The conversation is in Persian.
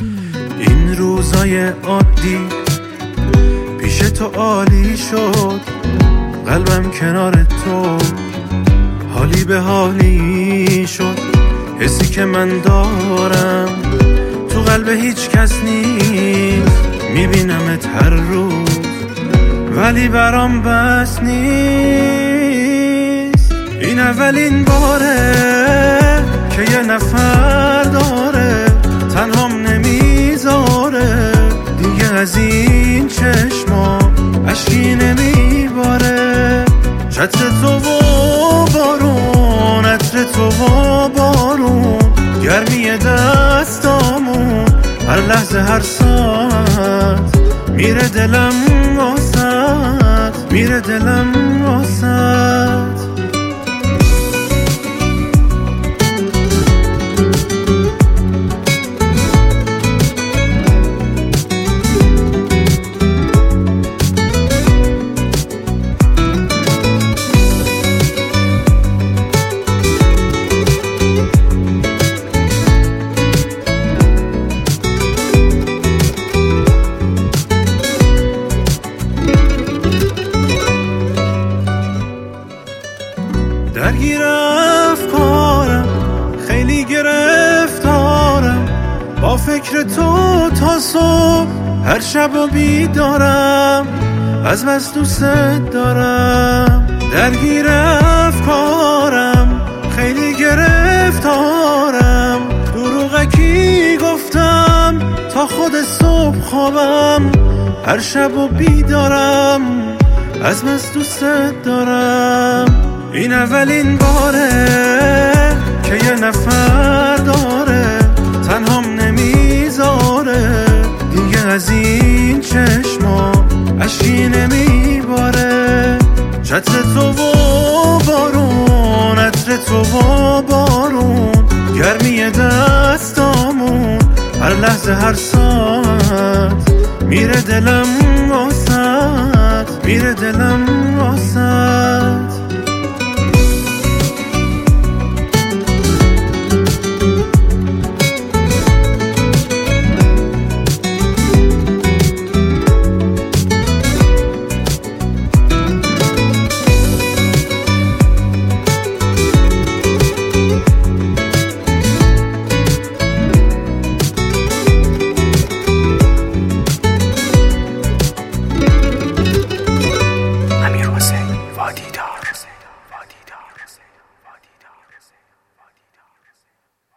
این روزای عادی پیش تو عالی شد، قلبم کنار تو حالی به حالی شد. حسی که من دارم تو قلب هیچ کس نیست، میبینمت هر روز ولی برام بس نیست. این اولین باره که یه نفر داره تنهام نمیذاره، دیگه از این چشما اشکی نمیباره. چتر تو و بارون، عطر تو و بارون، گرمی دستامون، هر لحظه هر ساعت میره دلم واسط، میره دلم واسط. درگیر افکارم، خیلی گرفتارم، با فکر تو تا صبح هر شب و بیدارم، از بس دوست دارم. درگیر افکارم، خیلی گرفتارم، دروغکی گفتم تا خود صبح خوابم، هر شب و بیدارم، از بس دوست دارم. این اولین باره که یه نفر داره تنهام نمیذاره، دیگه از این چشما اشکی نمیباره. چتر تو و بارون، عطر تو و بارون، گرمی دستامون، هر لحظه هر ساعت میره دلم واسط، میره دلم واسط.